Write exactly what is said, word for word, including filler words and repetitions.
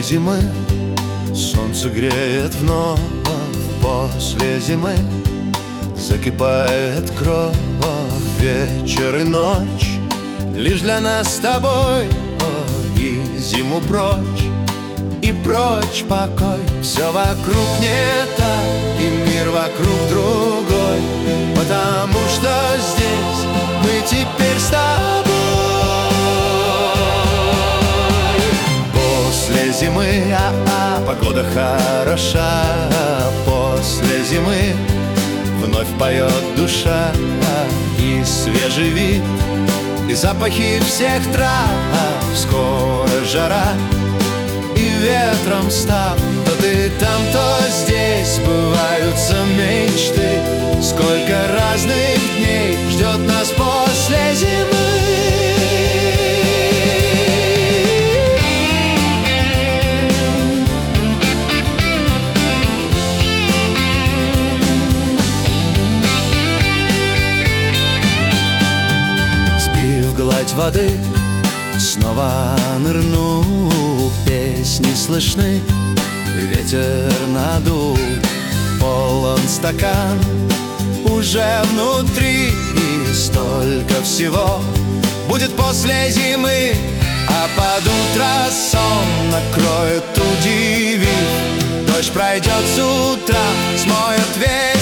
зимы солнце греет вновь, после зимы закипает кровь, вечер и ночь лишь для нас с тобой. И зиму прочь, и прочь покой. Все вокруг не так, и мир вокруг другой, потому что здесь мы теперь с тобой. После зимы, а-а, погода хороша. После зимы вновь поет душа, и свежий вид, и запахи всех трав. Скоро жара, и ветром став, то ты там, то здесь сбываются мечты. Сколько разных дней ждет нас после зимы. Сбив гладь воды, снова нырну. Песни слышны, ветер надул, полон стакан уже внутри. И столько всего будет после зимы, а под утро сон накроет, удивив. Дождь пройдет с утра, смоет ветер